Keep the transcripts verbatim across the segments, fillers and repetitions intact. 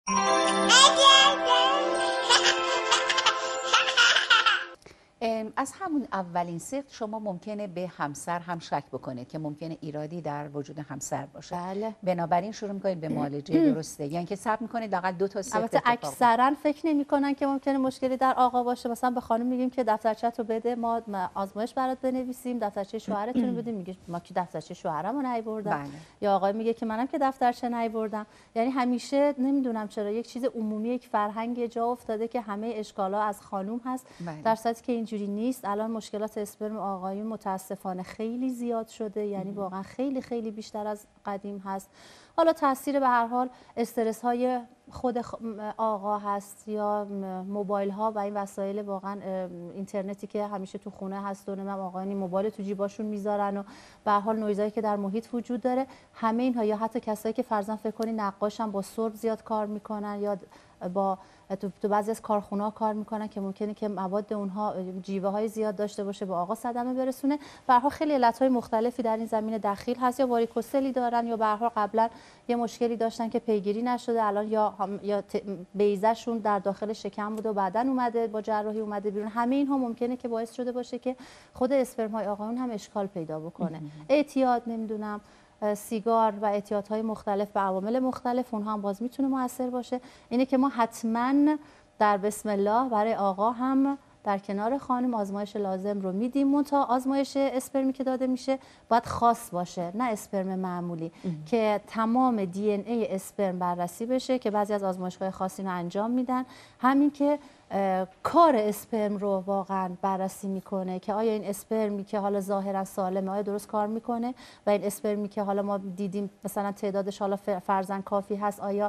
از همون اولین سقط شما ممکنه به همسر هم شک بکنید که ممکنه ایرادی در وجود همسر باشه. بله. بنابراین شروع میکنید به معالجه درسته، یعنی که صبر میکنید حداقل دو تا سقط البته اتفاق اکثرا فکر نمی‌کنن که ممکنه مشکلی در آقا باشه. مثلا به خانم میگیم که دفترچه‌تو بده ما آزمایش برات بنویسیم، دفترچه شوهرتون رو بدیم، میگه ما که دفترچه شوهرمو نیاوردم. بله. یا آقا میگه که منم که دفترچه نیاوردم. یعنی همیشه نمیدونم چرا یک چیز عمومی، یک فرهنگ جا افتاده که همه اشکال‌ها از خانم هست. بله. در صورتی که اینجوری نیست. الان مشکلات اسپرم آقایون متاسفانه خیلی زیاد شده، یعنی واقعا خیلی خیلی بیشتر از قدیم هست. حالا تاثیر به هر حال استرس های خود آقا هست یا موبایل ها و این وسایل واقعا اینترنتی که همیشه تو خونه هست و نمیدونم آقایون موبایل تو جیباشون میذارن و به هر حال نویزایی که در محیط وجود داره، همه اینها یا حتی کسایی که فرضاً فکر کنی نقاشن با سرب زیاد کار میکنن یا با تو, تو بعضی از کارخونه‌ها کار میکنن که ممکنه که مواد اونها جیوه های زیاد داشته باشه، به آقا صدمه برسونه. به هر حال خیلی علت‌های مختلفی در این زمینه دخیل هست، یا واریکوسلی دارن یا به هر حال قبلا یه مشکلی داشتن که پیگیری نشده، الان یا یا بیضه‌شون در داخل شکم بود و بعداً اومده با جراحی اومده بیرون. همه اینها ممکنه که باعث شده باشه که خود اسپرم‌های آقایون هم اشکال پیدا بکنه. اعتیاد، نمیدونم سیگار و اعتیادهای مختلف به عوامل مختلف اونها هم باز میتونه موثر باشه. اینه که ما حتما در بسم الله برای آقا هم در کنار خانم آزمایش لازم رو میدیم. منتها آزمایش اسپرمی که داده میشه باید خاص باشه، نه اسپرم معمولی که تمام دی ان ای اسپرم بررسی بشه که بعضی از آزمایش‌های خاصی رو انجام میدن. همین که کار اسپرم رو واقعا بررسی میکنه که آیا این اسپرمی که حالا ظاهرا سالمه آیا درست کار میکنه و این اسپرمی که حالا ما دیدیم مثلا تعدادش حالا فرضاً کافی هست آیا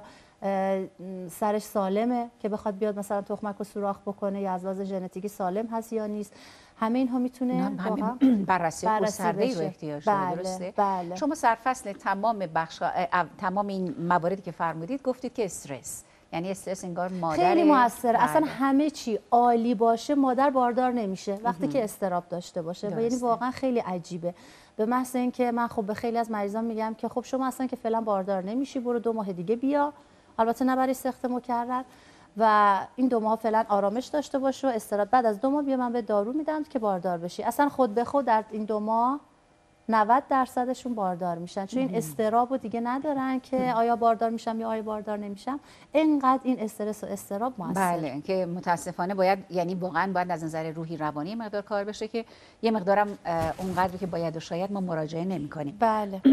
سرش سالمه که بخواد بیاد مثلا تخمک رو سوراخ بکنه یا از لحاظ ژنتیکی سالم هست یا نیست. همه اینها میتونه واقعا بررسی گسترده‌ای رو احتیاج داره. بله، درسته؟ بله. شما سرفصل تمام بخش تمام این مواردی که فرمودید گفتید که استرس، یعنی استرس انگار مادر خیلی موثره. بله. اصلا همه چی عالی باشه مادر باردار نمیشه وقتی که استراب داشته باشه و یعنی واقعا خیلی عجیبه. به محض اینکه من خب به خیلی از مریضان میگم که خب شما اصلا که فعلا باردار نمیشی، برو دو ماه دیگه بیا، البته نه برای سخت مکرر، و این دو ماه فعلا آرامش داشته باش و استراحت، بعد از دو ماه بیا من به دارو میدم که باردار بشی. اصلا خود به خود در این دو ماه نود درصدشون باردار میشن، چون این استراب رو دیگه ندارن که آیا باردار میشم یا آیا باردار نمیشم. اینقدر این استرس و استراب موثر. بله، که متاسفانه باید، یعنی واقعا باید از نظر روحی روانی مقدار کار بشه که یه مقدارم اونقدری که باید و شاید ما مراجعه نمی‌کنیم. بله.